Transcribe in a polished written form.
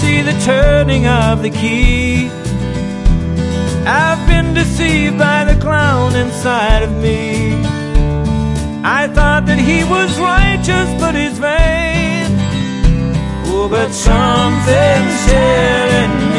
see the turning of the key. I've been deceived by the clown inside of me. I thought that he was righteous, but he's vain. Oh, but something's telling